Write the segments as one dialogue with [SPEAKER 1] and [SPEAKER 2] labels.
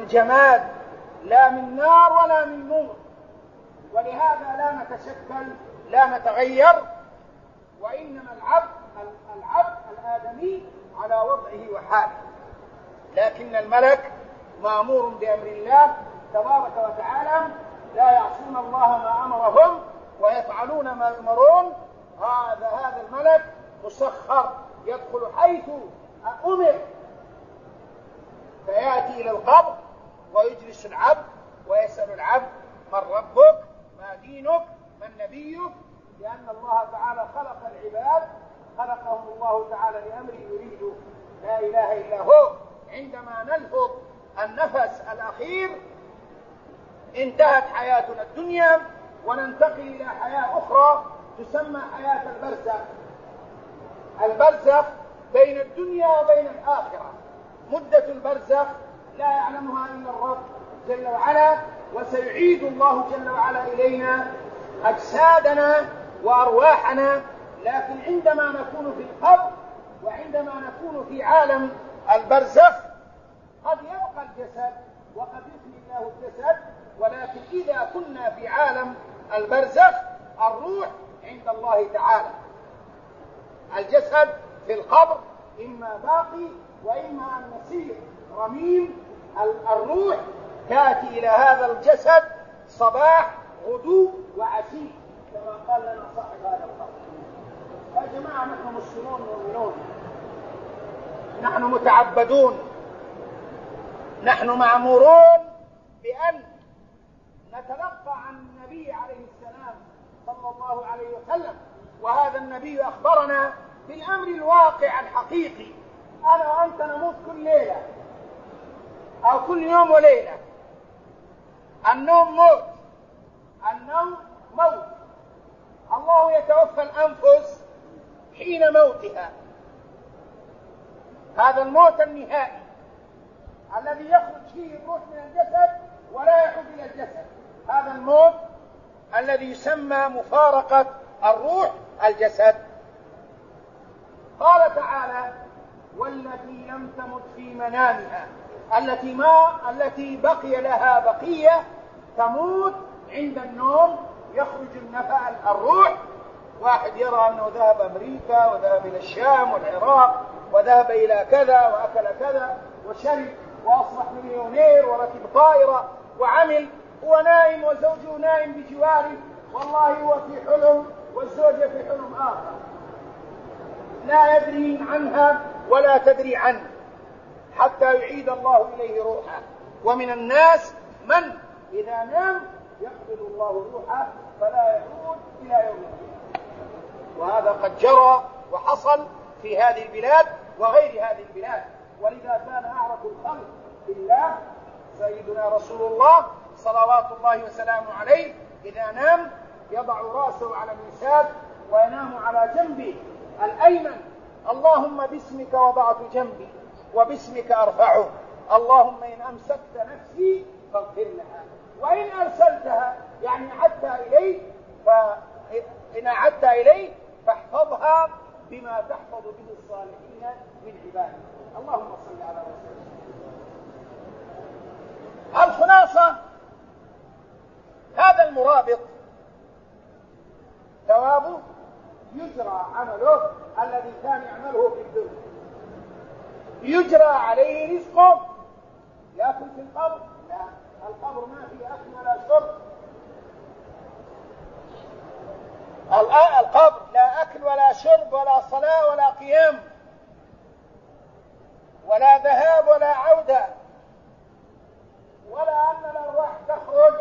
[SPEAKER 1] جماد، لا من نار ولا من نور، ولهذا لا نتشكل لا نتغير، وإنما العبد الآدمي على وضعه وحاله، لكن الملك مأمور بأمر الله تبارك وتعالى، لا يعصون الله ما أمرهم ويفعلون ما يؤمرون. هذا الملك مسخر يدخل حيث أمر، فيأتي إلى القبر ويجلس العبد ويسأل العبد: من ربك؟ ما دينك؟ من نبيك؟ لأن الله تعالى خلق العباد، خلقهم الله تعالى لأمر يريد لا إله إلا هو. عندما نلفظ النفس الأخير انتهت حياتنا الدنيا، وننتقل إلى حياة أخرى تسمى حياة البرزخ. البرزخ بين الدنيا وبين الآخرة، مدة البرزخ لا يعلمها إلا الرب جل وعلا، وسيعيد الله جل وعلا إلينا أجسادنا وأرواحنا. لكن عندما نكون في القبر وعندما نكون في عالم البرزخ قد يبقى الجسد وقد يفني الله الجسد، ولكن إذا كنا في عالم البرزخ الروح عند الله تعالى. الجسد في القبر إما باقي وإما أن نصير رميم، الروح تأتي إلى هذا الجسد صباح غدو وعشي، كما قال لنا صاحب هذا القبر. يا جماعة، نحن مسلمون مؤمنون، نحن متعبدون، نحن مأمورون بأن نتلقى عن النبي عليه السلام صلى الله عليه وسلم، وهذا النبي أخبرنا بالأمر الواقع الحقيقي. أنا وأنت نموت كل ليلة أو كل يوم وليلة. النوم موت، النوم موت. الله يتوفى الأنفس حين موتها، هذا الموت النهائي الذي يخرج فيه الروح من الجسد ولا يعود إلى الجسد، هذا الموت الذي يسمى مفارقة الروح الجسد. قال تعالى: والتي لم تمت في منامها، التي بقي لها بقية تموت عند النوم، يخرج الروح. واحد يرى أنه ذهب أمريكا وذهب إلى الشام والعراق وذهب إلى كذا وأكل كذا وشرب وأصبح مليونير وركب طائرة وعمل، هو نائم وزوجه نائم بجواره، والله هو في حلم والزوجة في حلم آخر، لا يدري عنها ولا تدري عنه، حتى يعيد الله إليه روحه. ومن الناس من إذا نام يقبض الله روحه فلا يعود إلى يوم القيامة. وهذا قد جرى وحصل في هذه البلاد وغير هذه البلاد. ولذا كان أعرف الخلق بالله سيدنا رسول الله صلوات الله وسلامه عليه، إذا نام يضع رأسه على المنساد وينام على جنبه الأيمن: اللهم باسمك وضعت جنبي وباسمك أرفعه، اللهم إن أمسكت نفسي فاغفر لها، وإن أرسلتها يعني إن أعدت إليه فاحفظها بما تحفظ به الصالحين من عبادك. اللهم صل على رسول الله. الخلاصة: هذا المرابط ثوابه يجرى عمله الذي كان يعمله في الدنيا، يجرى عليه رزقه. يأكل في القبر؟ لا، القبر ما فيه أكل ولا شرب. القبر لا أكل ولا شرب ولا صلاة ولا قيام ولا ذهاب ولا عودة، ولا أن الأرواح تخرج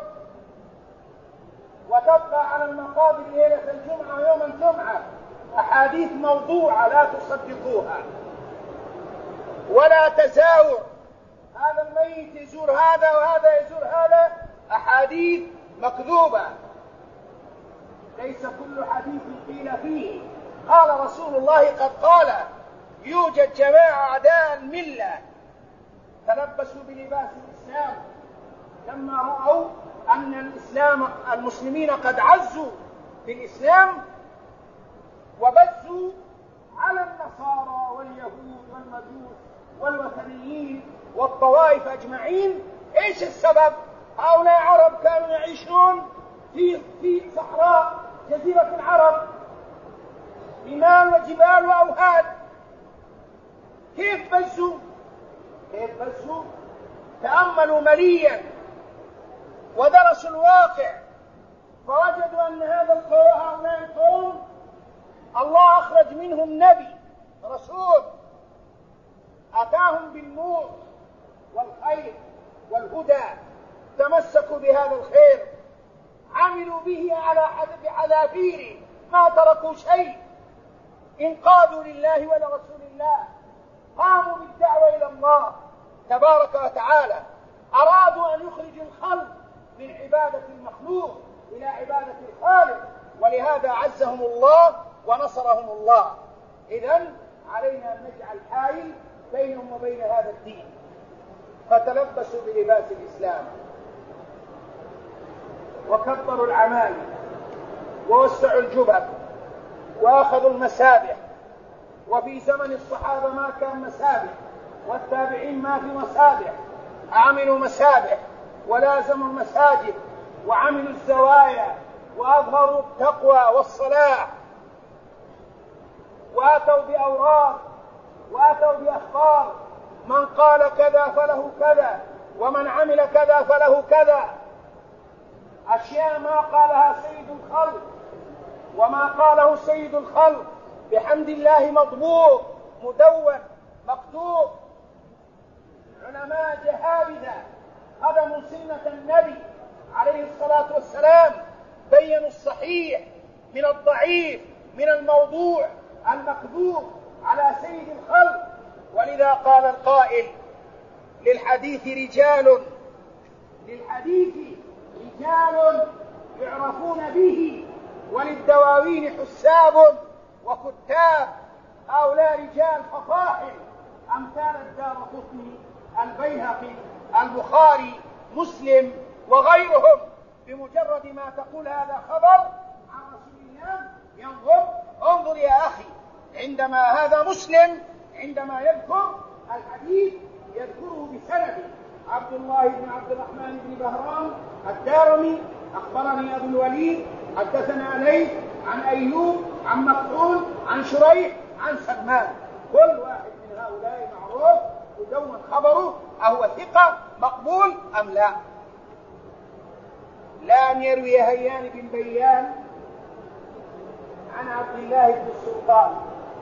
[SPEAKER 1] وتبقى على المقابر ليلة الجمعة ويوم الجمعة. أحاديث موضوعة لا تصدقوها، ولا تزاور، هذا الميت يزور هذا وهذا يزور هذا، أحاديث مكذوبة، ليس كل حديث قيل فيه. قال رسول الله قد قال: يوجد جماعة أعداء الملة تلبسوا بلباس الإسلام لما رأوا أن المسلمين قد عزوا بالإسلام وبزوا على النصارى واليهود والمجوس والوثنيين والطوائف أجمعين، إيش السبب؟ هؤلاء عرب كانوا يعيشون في صحراء جزيرة العرب، رمال وجبال وأوهاد. كيف بزوا؟ تأملوا مليا ودرسوا الواقع، فوجدوا أن هؤلاء القوم الله أخرج منهم نبي رسول أتاهم بالنور والخير والهدى، تمسكوا بهذا الخير، عملوا به على حذافيره، ما تركوا شيء، انقادوا لله ولرسول الله، قاموا بالدعوة إلى الله تبارك وتعالى، أرادوا أن يخرجوا الخلق من عبادة المخلوق إلى عبادة الخالق، ولهذا عزهم الله ونصرهم الله. إذن علينا أن نجعل حائل بينهم وبين هذا الدين، فتلبسوا بلباس الإسلام وكبروا العمائم ووسعوا الجبهة وأخذوا المسابح. وفي زمن الصحابة ما كان مسابح، والتابعين ما في مسابح، عملوا مسابح ولازموا المساجد وعملوا الزوايا وأظهروا التقوى والصلاح، وأتوا بأوراد وأتوا بأخبار، من قال كذا فله كذا، ومن عمل كذا فله كذا، أشياء ما قالها سيد الخلق وما قاله سيد الخلق بحمد الله مضبوط مدون مكتوب. علماء جهابذة خدموا سنة النبي عليه الصلاة والسلام، بينوا الصحيح من الضعيف، من الموضوع المكذوب على سيد الخلق. ولذا قال القائل: للحديث رجال يعرفون به، وللدواوين حساب وكتاب. هؤلاء رجال فصاحل أمثال الدارقطني، البيهقي، البخاري، مسلم وغيرهم. بمجرد ما تقول هذا خبر عن رسول الله انظر يا أخي، عندما هذا مسلم عندما يذكر الحديث يذكره بسنده. عبد الله بن عبد الرحمن بن بهرام الدارمي أخبرني أبو الوليد حدثنا ليث عن أيوب عن مقعول عن شريح عن سلمان. كل واحد من هؤلاء معروف يدون خبره، أهو ثقة مقبول أم لا. لا أن يروي هيان بن بيان عن عبد الله بن السلطان.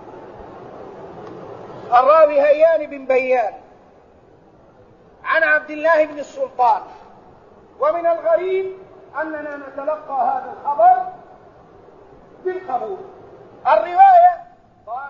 [SPEAKER 1] الراوي هيان بن بيان عن عبد الله بن السلطان. ومن الغريب أننا نتلقى هذا الخبر بالقبول. الرواية قال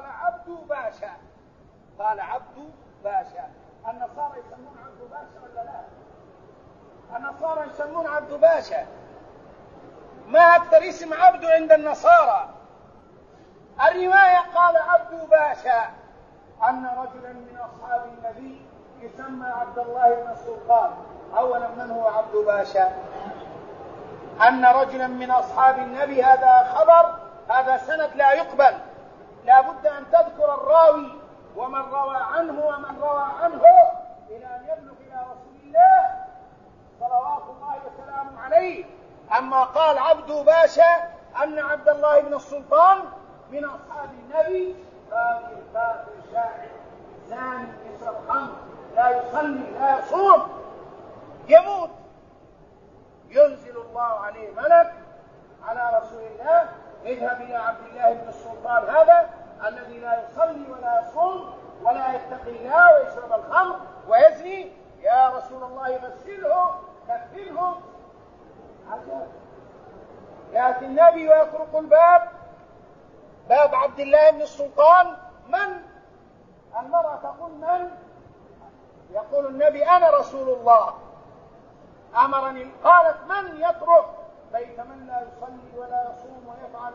[SPEAKER 1] عبد باشا. النصارى يسمون عبد باشا ولا لا؟ النصارى يسمون عبد باشا، ما أكثر اسم عبد عند النصارى. الرواية قال عبد باشا أن رجلا من أصحاب النبي يسمى عبد الله بن السلطان. أولا، من هو عبد باشا؟ أن رجلا من أصحاب النبي، هذا خبر، هذا سند لا يقبل. لا بد أن تذكر الراوي ومن روى عنه ومن روى عنه إلى أن يبلغ إلى رسول الله صلوات الله وسلامه عليه. أما قال عبد باشا أن عبد الله بن السلطان من أصحاب النبي، كافر شاعر زاني يشرب خمر لا يصلي لا يصوم يموت، ينزل الله عليه ملك على رسول الله: اذهب إلى عبد الله بن السلطان هذا الذي لا يصلي ولا يصوم ولا يتقي الله ويشرب الخمر ويزني، يا رسول الله غسله كفنه. عجب. يأتي النبي ويطرق الباب، باب عبد الله بن السلطان. من؟ المرأة تقول: من؟ يقول النبي: أنا رسول الله أمرني. قالت: من يطرق بيت من لا يصلي ولا يصوم ويفعل؟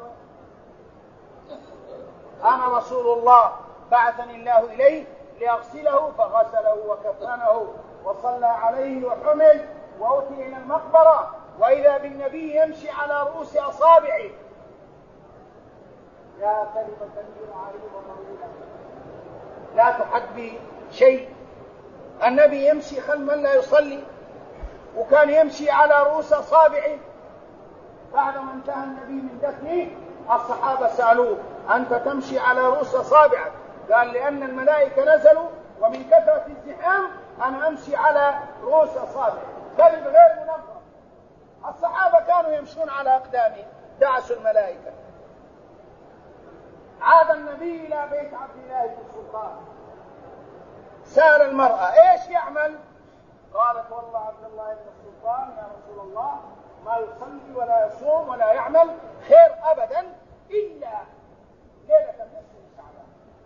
[SPEAKER 1] أنا رسول الله بعثني الله إليه ليغسله، فغسله وكفنه وصلى عليه وحمل وأتي إلى المقبرة، وإذا بالنبي يمشي على رؤوس أصابعه. يا كلمة عريضة طويلة لا تحد بشيء. النبي يمشي خلف من لا يصلي، وكان يمشي على رؤوس أصابعه. بعدما انتهى النبي من دفنه الصحابة سألوه: أنت تمشي على رؤوس أصابعك؟ قال: لأن الملائكة نزلوا ومن كثرة الزحام أنا أمشي على رؤوس أصابعي. كذب غير منظم. الصحابة كانوا يمشون على أقدامهم، دعسوا الملائكة. عاد النبي إلى بيت عبد الله بن السلطان، سأل المرأة: إيش يعمل؟ قالت: والله عبد الله بن السلطان يا رسول الله ما يصلي ولا يصوم ولا يعمل خير أبدا إلا ليلة النصف من شعبان.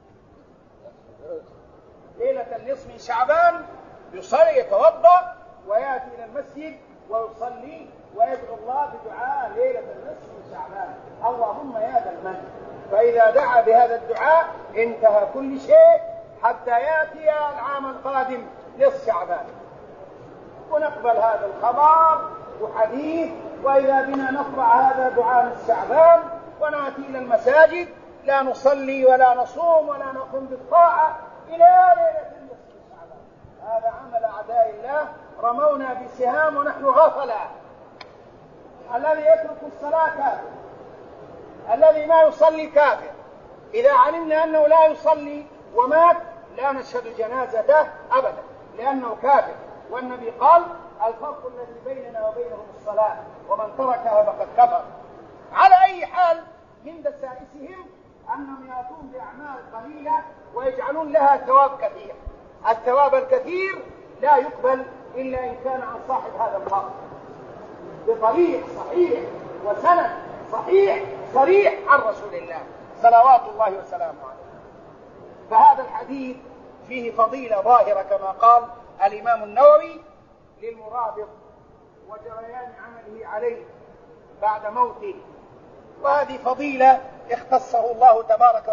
[SPEAKER 1] ليلة النصف من شعبان يصلي، يتوضأ ويأتي إلى المسجد ويصلي ويدعو الله بدعاء ليلة النصف من شعبان: اللهم يا ذا المن. فإذا دعا بهذا الدعاء انتهى كل شيء حتى يأتي العام القادم نصف شعبان. ونقبل هذا الخبر وحديث، وإذا بنا نقرأ هذا دعاء نصف شعبان ونأتي إلى المساجد لا نصلي ولا نصوم ولا نقوم بالطاعة إلى ليلة النصف من شعبان. هذا عمل أعداء الله، رمونا بسهام ونحن غفلا. الذي يترك الصلاة كافر، الذي ما يصلي كافر. إذا علمنا أنه لا يصلي ومات لا نشهد جنازته أبدا لأنه كافر. والنبي قال: الفرق الذي بيننا وبينهم الصلاة ومن تركها فقد كفر. على أي حال من دسائسهم أنهم يأتون بأعمال قليلة ويجعلون لها ثواب كثير. الثواب الكثير لا يقبل إلا إن كان عن صاحب هذا الفرق بطريق صحيح وسند صحيح صريح عن رسول الله صلوات الله وسلامه عليه. فهذا الحديث فيه فضيلة ظاهرة كما قال الإمام النووي للمرابط وجريان عمله عليه بعد موته. وهذه فضيلة اختص الله تبارك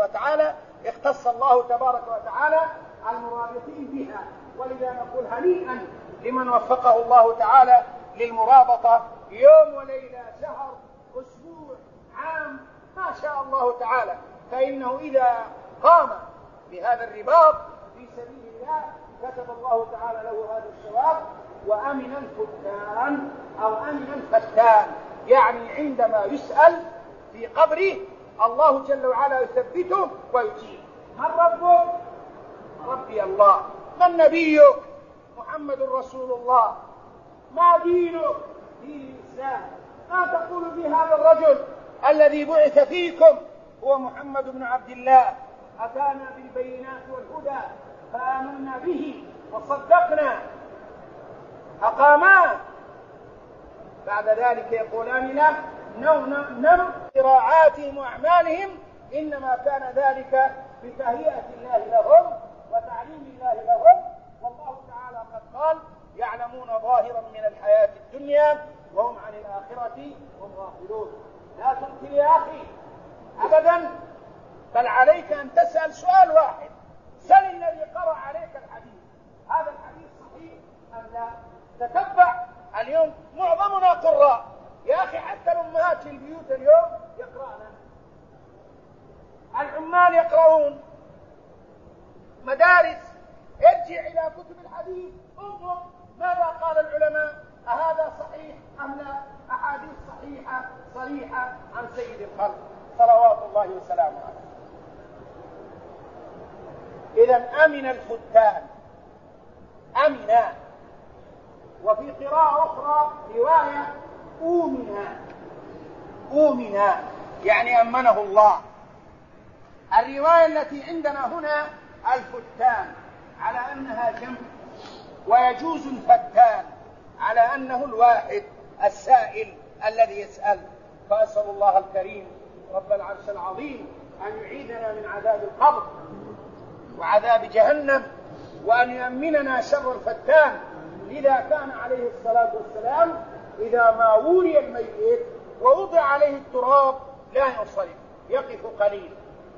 [SPEAKER 1] وتعالى المرابطين بها. ولذا نقول هنيئا لمن وفقه الله تعالى للمرابطة يوم وليلة، شهر، أسبوع، عام، ما شاء الله تعالى. فإنه إذا قام بهذا الرباط في سبيل الله كتب الله تعالى له هذا الثواب. وأمن الفتان أو أمن الفتان، يعني عندما يسأل في قبره الله جل وعلا يثبته ويجيب: من ربك؟ ربي الله. من نبيك؟ محمد رسول الله. ما دينك؟ دين الإسلام. ما تقول في هذا الرجل الذي بعث فيكم؟ هو محمد بن عبد الله، أتانا بالبينات والهدى فآمنا به وصدقنا. أقاما بعد ذلك يقولان له: نم قراءاتهم وأعمالهم إنما كان ذلك بتهيئة الله لهم وتعليم الله لهم، والله تعالى قد قال: يعلمون ظاهرا من الحياة الدنيا وهم عن الآخرة هم غافلون. لا تنكر يا أخي أبدا، بل عليك أن تسأل سؤال واحد: سل الذي قرأ عليك الحديث هذا الحديث صحيح أم لا؟ تتبع. اليوم معظمنا قراء يا أخي، حتى الأمهات في البيوت اليوم يقرأن، العمال يقرؤون، مدارس. ارجع إلى كتب الحديث انظر ماذا قال العلماء، أهذا صحيح أم لا؟ أحاديث صحيحة صريحة عن سيد الخلق صلوات الله وسلامه عليه. إذن أمن الفتان، أمنا. وفي قراءة أخرى رواية أومنا يعني أمنه الله. الرواية التي عندنا هنا الفتان على أنها جمع، ويجوز الفتان على أنه الواحد السائل الذي يسأل. فأسأل الله الكريم رب العرش العظيم أن يعيدنا من عذاب القبر وعذاب جهنم، وأن يأمننا شر الفتان. لذا كان عليه الصلاة والسلام إذا ما وري الميت ووضع عليه التراب لا ينصرف، يقف قليلا.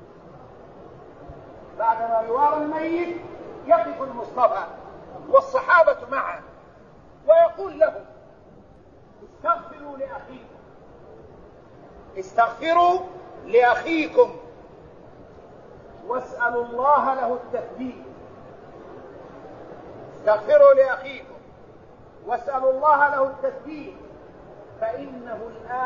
[SPEAKER 1] بعدما يوارى الميت يقف المصطفى والصحابة معه ويقول لهم: استغفروا لأخيكم، استغفروا لأخيكم واسألوا الله له التثبيت. استغفروا لأخيكم واسألوا الله له التثبيت، فإنه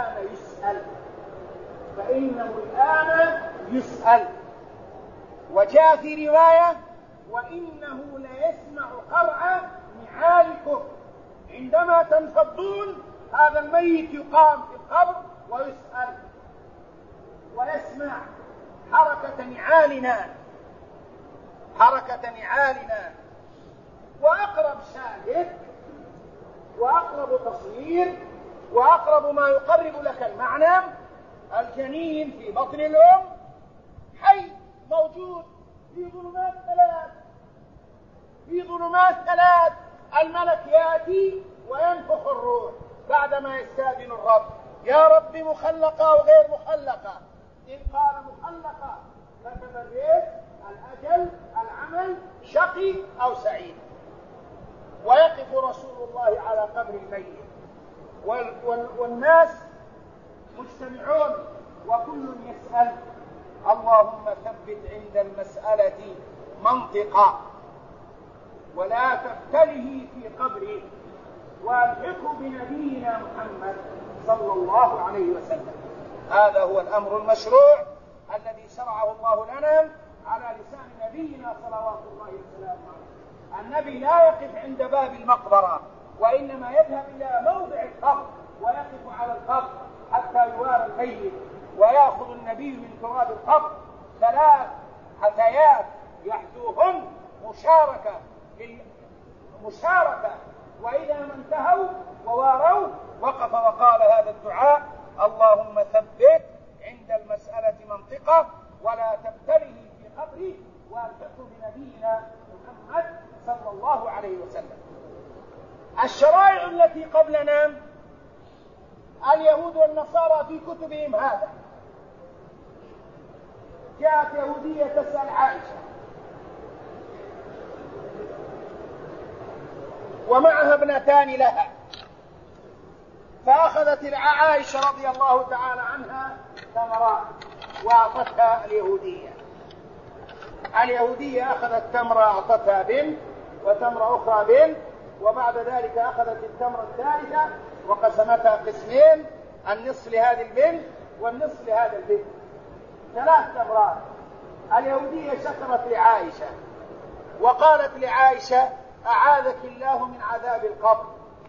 [SPEAKER 1] الآن يسأل. وجاء في رواية: وإنه ليسمع قرع نعالكم، عندما تنفضون هذا الميت يقام في القبر ويسأل، ويسمع حركة نعالنا. وأقرب شاهد وأقرب تصوير وأقرب ما يقرب لك المعنى: الجنين في بطن الأم حي موجود في ظلمات ثلاث. الملك يأتي وينفخ الروح بعدما يستأذن الرب: يا رب مخلقة أو غير مخلقة؟ إن قال مخلقة كتب الرزق، الأجل، العمل، شقي أو سعيد. ويقف رسول الله على قبر الميت، والناس مجتمعون وكل يسأل: اللهم ثبت عند المسألة منطقا، ولا تبتله في قبره، والحقه بنبينا محمد صلى الله عليه وسلم. هذا هو الأمر المشروع الذي شرعه الله لنا على لسان نبينا صلوات الله وسلامه عليه. النبي لا يقف عند باب المقبرة، وإنما يذهب إلى موضع القبر ويقف على القبر حتى يوارى الميت، ويأخذ النبي من تراب القبر 3 حثيات يحثوهن مشاركة، وإذا ما انتهوا وواروا وقف وقال هذا الدعاء: اللهم ثبت عند المسألة منطقة، ولا تبتله في قبره، والحقه بنبينا محمد صلى الله عليه وسلم. الشرائع التي قبلنا اليهود والنصارى في كتبهم هذا. جاءت يهودية تسأل عائشة ومعها ابنتان لها، فأخذت عائشة رضي الله تعالى عنها تمرات وأعطتها اليهودية أخذت تمرة أعطتها بنت، وتمرة أخرى بنت، وبعد ذلك أخذت التمرة الثالثة وقسمتها قسمين، النصف لهذه البنت والنصف لهذا البنت، 3 تمرات. اليهودية شكرت لعائشة وقالت لعائشة: أعاذك الله من عذاب القبر.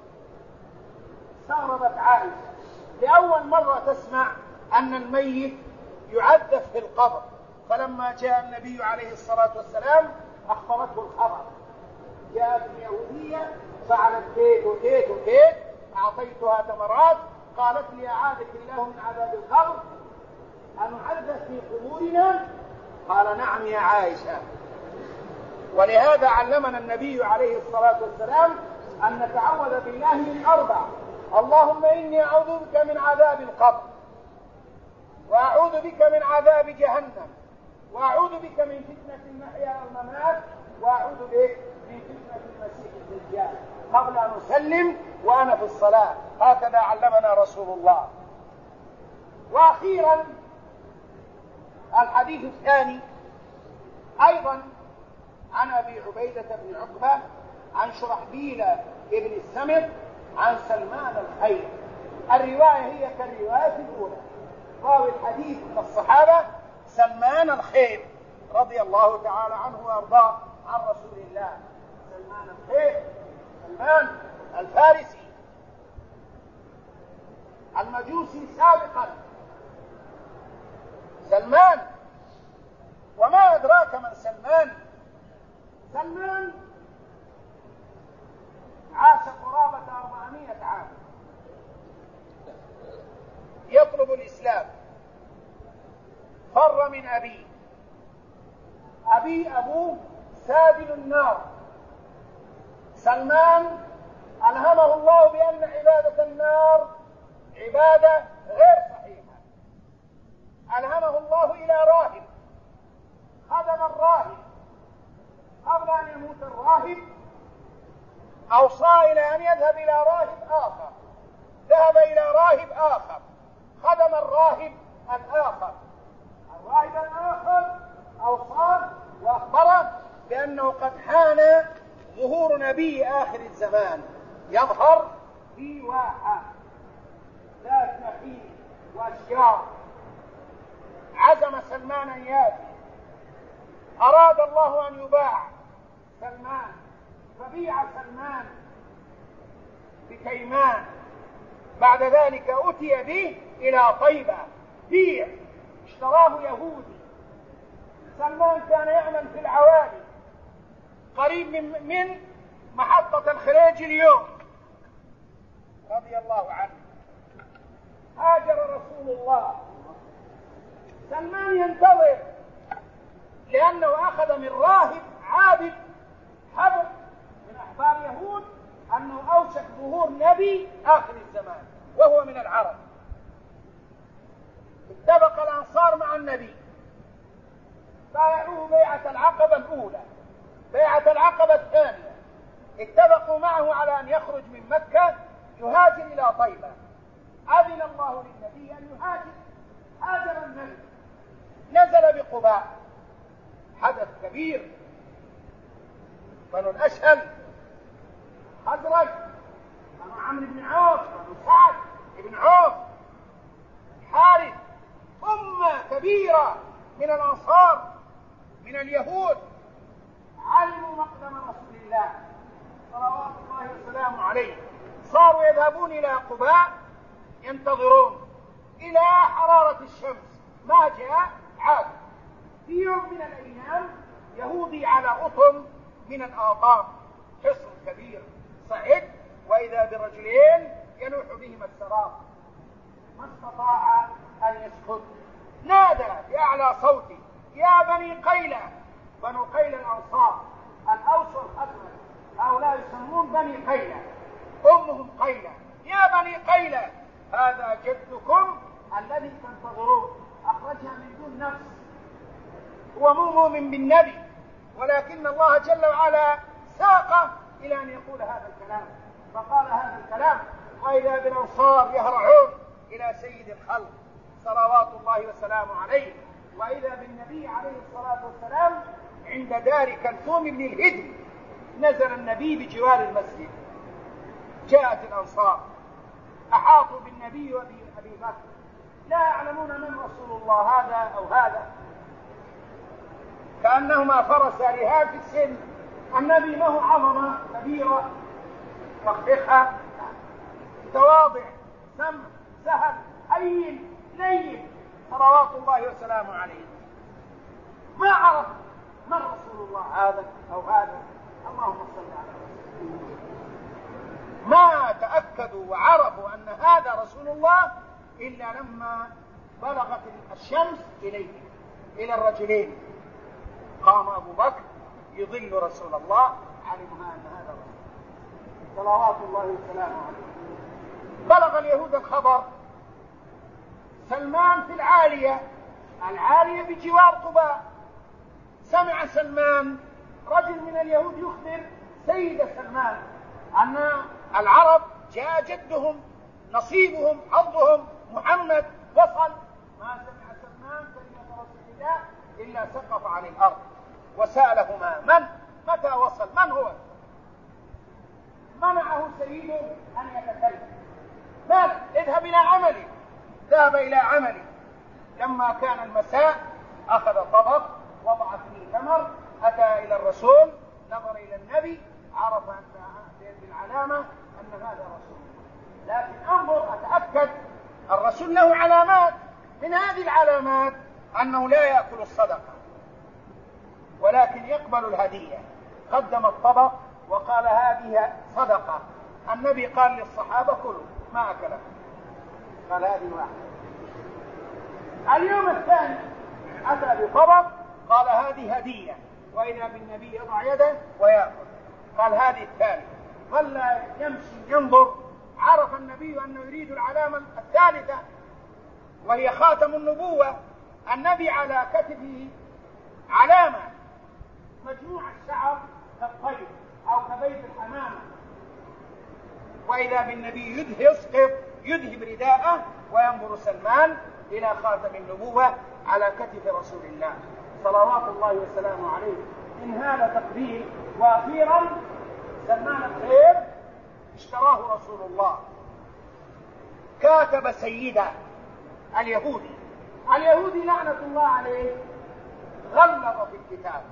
[SPEAKER 1] استغربت عائشة، لأول مرة تسمع أن الميت يعذب في القبر، فلما جاء النبي عليه الصلاة والسلام أخبرته الخبر. جاءت اليهودية فعلت كيت وكيت وكيت، أعطيتها تمرات، قالت لي: أعاذك الله من عذاب القبر، أنعذب في قبورنا؟ قال: نعم يا عائشة. ولهذا علمنا النبي عليه الصلاة والسلام أن نتعوذ بالله من 4: اللهم إني أعوذ بك من عذاب القبر، وأعوذ بك من عذاب جهنم، وأعوذ بك من فتنة المحيا والممات، وأعوذ بك من فتنة المسيح الدجال، قبل أن أسلم وأنا في الصلاة. هكذا علمنا رسول الله. وأخيرا الحديث الثاني أيضا عن أبي عبيدة بن عقبة عن شرحبيل بن السمط عن سلمان الخير. الرواية هي كالرواية الأولى. راوي الحديث من الصحابة سلمان الخير رضي الله تعالى عنه وأرضاه عن رسول الله. سلمان الخير، سلمان الفارسي المجوسي سابقا. سلمان، وما أدراك من سلمان؟ سلمان عاش قرابة 400 عام يطلب الإسلام. فر من أبوه سادل النار. سلمان ألهمه الله بأن عبادة النار عبادة غير صحيحة. ألهمه الله إلى راهب، خدم الراهب قبل أن يموت الراهب، أوصى إلى أن يذهب إلى راهب آخر، ذهب إلى راهب آخر، خدم الراهب الآخر. الراهب الآخر أوصاه وأخبره بأنه قد حان ظهور نبي آخر الزمان، يظهر في واحة ذات نخيل وأشجار. عزم سلمان أن يأتي، أراد الله أن يباع سلمان، فبيع سلمان بكيمان. بعد ذلك أتي به إلى طيبة، بيع، اشتراه يهودي. سلمان كان يعمل في العوالي قريب من محطة الخليج اليوم رضي الله عنه. هاجر رسول الله، سلمان ينتظر لأنه أخذ من راهب عابد حبر من أحبار يهود أنه أوشك ظهور نبي آخر الزمان وهو من العرب. اتفق الأنصار مع النبي، بايعوه بيعة العقبة الأولى، بيعة العقبة الثانية، اتفقوا معه على أن يخرج من مكة يهاجر إلى طيبة. أذن الله للنبي أن يهاجر، هاجر النبي، نزل بقباء. حدث كبير، بنو الأشهل، خزرج، بنو عمرو بن عوف، بنو سعد بن عوف، حارث، أمة كبيرة من الأنصار من اليهود علموا مقدم رسول الله صلوات الله وسلامه عليه، صاروا يذهبون إلى قباء ينتظرون إلى حرارة الشمس. ما جاء عاد. في يوم من الأيام يهودي على أطم من الآطام، حصن كبير، صعد وإذا برجلين ينوح بهما السراب، ما استطاع أن يسكت، نادى بأعلى صوته: يا بني قيلة. بنو قيلة الأنصار، الأوس والخزرج، هؤلاء يسمون بني قيلة، أمهم قيلة. يا بني قيلة، هذا جدكم الذي تنتظرون. أخرجها من دون نفس، هو مو مؤمن بالنبي، ولكن الله جل وعلا ساقه إلى أن يقول هذا الكلام، فقال هذا الكلام وإذا بالأنصار يهرعون إلى سيد الخلق صلوات الله وسلامه عليه، وإذا بالنبي عليه الصلاة والسلام عند دار كلثوم بن الهدم. نزل النبي بجوار المسجد، جاءت الأنصار أحاطوا بالنبي وأبي بكر، لا يعلمون من رسول الله، هذا أو هذا، كأنهما فرس رهاب في السن. النبي له عظمة كبيرة، فخفخة، تواضع، سمع، سهل، هين، لين، صلوات الله وسلامه عليه. ما عرف من رسول الله، هذا أو هذا. اللهم صل على رسول الله. ما تأكدوا وعرفوا أن هذا رسول الله إلا لما بلغت الشمس إليه، إلى الرجلين. قام أبو بكر يظل رسول الله، علمها أن هذا رسول صلوات الله وسلامه عليه. بلغ اليهود الخبر، سلمان في العالية بجوار قباء. سمع سلمان رجل من اليهود يخبر سيد سلمان أن العرب جاء جدهم، نصيبهم، حظهم، محمد وصل. ما سمع سلمان كلمة رسول الله إلا سقط عن الأرض وسألهما: من؟ متى وصل؟ من هو؟ منعه سيده أن يتكلم. ماذا؟ اذهب إلى عملي. ذهب إلى عملي. لما كان المساء أخذ طبق وضع فيه تمر، أتى إلى الرسول، نظر إلى النبي، عرف بالعلامة أن هذا رسول. لكن انظر، أتأكد، الرسول له علامات، من هذه العلامات أنه لا يأكل الصدقة ولكن يقبل الهدية. قدم الطبق وقال: هذه صدقة. النبي قال للصحابة: كلوا، ما أكله. قال: هذه واحدة. اليوم الثاني أتى بطبق، قال: هذه هدية. وإذا بالنبي يضع يده ويأكل. قال: هذه الثالثة. ظل يمشي ينظر، عرف النبي أنه يريد العلامة الثالثة وهي خاتم النبوة. النبي على كتفه علامة، مجموع الشعر كالطير أو كبيت الحمامة. وإذا بالنبي يذهب رداءه وينظر سلمان إلى خاتم النبوة على كتف رسول الله صلوات الله وسلامه عليه. إن هذا تقدير. وأخيرا سلمان الخير اشتراه رسول الله. كاتب سيده اليهودي لعنة الله عليه غلظ في الكتاب،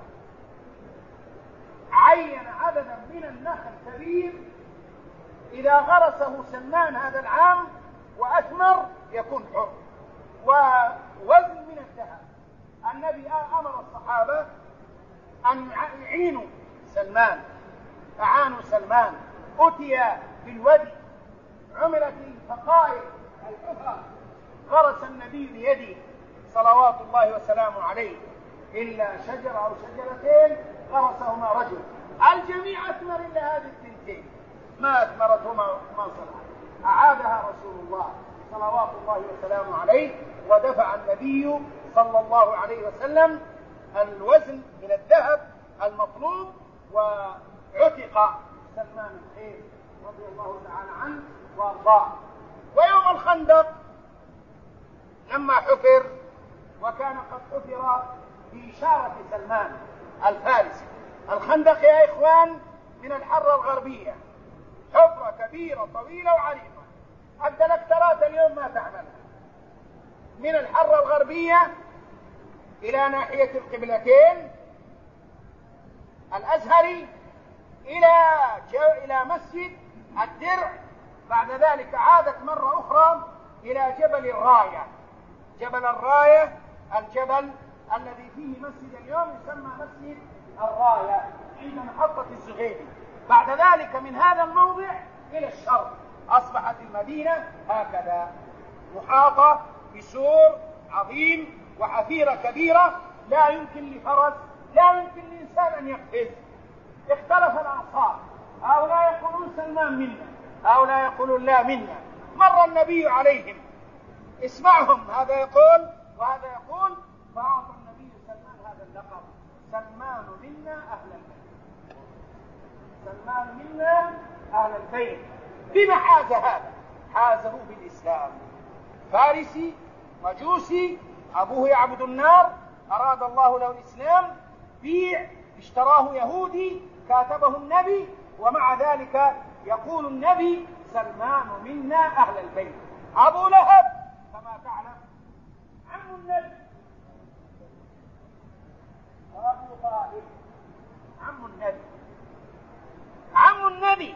[SPEAKER 1] عين عددا من النخل كبير إذا غرسه سلمان هذا العام وأثمر يكون حر، ووزن من الذهب. النبي أمر الصحابة أن يعينوا سلمان، أعانوا سلمان، أتي بالودي، عملت الفقائر الحفر، غرس النبي بيده صلوات الله وسلامه عليه، إلا شجرة أو شجرتين غرسهما رجل، الجميع أثمر إلا هذه الثنتين ما أثمرتهما ما صلح. أعادها رسول الله صلوات الله وسلامه عليه، ودفع النبي صلى الله عليه وسلم الوزن من الذهب المطلوب، وعتق سلمان الخير رضي الله تعالى عنه وارضاه. ويوم الخندق لما حفر، وكان قد حفر بإشارة سلمان الفارسي، الخندق يا إخوان من الحرة الغربية، حفرة كبيرة طويلة وعريضة، الدلكترات اليوم ما تعملها، من الحرة الغربية إلى ناحية القبلتين الأزهري إلى مسجد الدرع، بعد ذلك عادت مرة أخرى إلى جبل الراية. جبل الراية الجبل الذي فيه مسجد اليوم يسمى مسجد الراية عند محطة الزغيبي. بعد ذلك من هذا الموضع إلى الشرق أصبحت المدينة هكذا محاطة بسور عظيم وحفيرة كبيرة، لا يمكن لفرس، لا يمكن لإنسان أن يقفز. اختلف الأنصار، هؤلاء يقولون سلمان منا، هؤلاء يقولون لا منا. مر النبي عليهم، اسمعهم، هذا يقول وهذا يقول، فأعطى النبي سلمان هذا اللقب، سلمان منا أهل البيت، سلمان منا أهل البيت. بما حاز هذا؟ حازه بالإسلام، فارسي مجوسي أبوه يعبد النار، أراد الله له الإسلام، بيع، اشتراه يهودي، كاتبه النبي، ومع ذلك يقول النبي سلمان منا أهل البيت. أبو لهب كما تعلم عم النبي، وأبو طالب عم النبي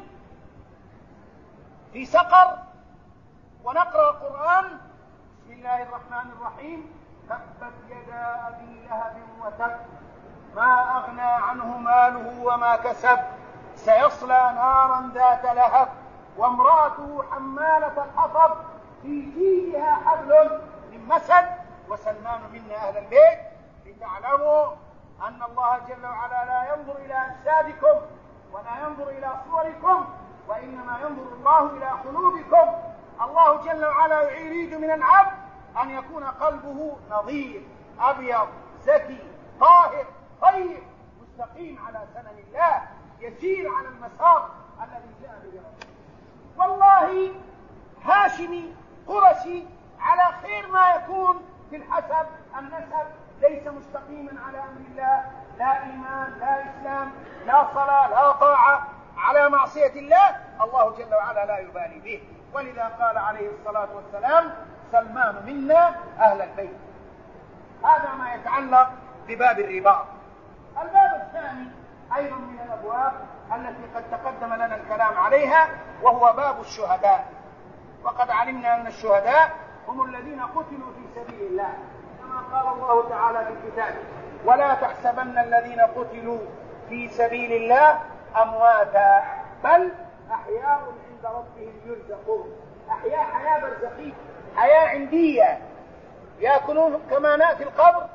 [SPEAKER 1] في سقر. ونقرأ القرآن، بسم الله الرحمن الرحيم، تبت يدا أبي لهب وتب، ما أغنى عنه ماله وما كسب، سيصلى نارا ذات لهب، وامرأته حمالة الحطب، في جيدها حبل من مسد. وسلمان منا أهل البيت، لتعلموا أن الله جل وعلا لا ينظر إلى أجسادكم ولا ينظر إلى صوركم، وإنما ينظر الله إلى قلوبكم. الله جل وعلا يريد من العبد أن يكون قلبه نظيف أبيض زكي طاهر طيب مستقيم على سنن الله، يسير على المسار الذي جاء به ربه. والله هاشمي قرشي على خير ما يكون في الحسب النسب، ليس مستقيما على أمر الله، لا إيمان لا إسلام لا صلاة لا طاعة، على معصية الله، الله جل وعلا لا يبالي به. ولذا قال عليه الصلاة والسلام سلمان منا أهل البيت. هذا ما يتعلق بباب الرباط. الباب الثاني أيضا من الأبواب التي قد تقدم لنا الكلام عليها، وهو باب الشهداء. وقد علمنا أن الشهداء هم الذين قتلوا في سبيل الله، كما قال الله تعالى في كتابه: ولا تحسبن الذين قتلوا في سبيل الله أمواتا بل أحياء عند ربهم يرزقون. أحياء، حياة برزخية، حياة عندية، يأكلون كما نأتي القبر،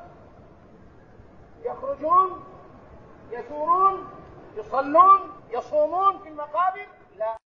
[SPEAKER 1] يخرجون يسورون يصلون يصومون في المقابر، لا.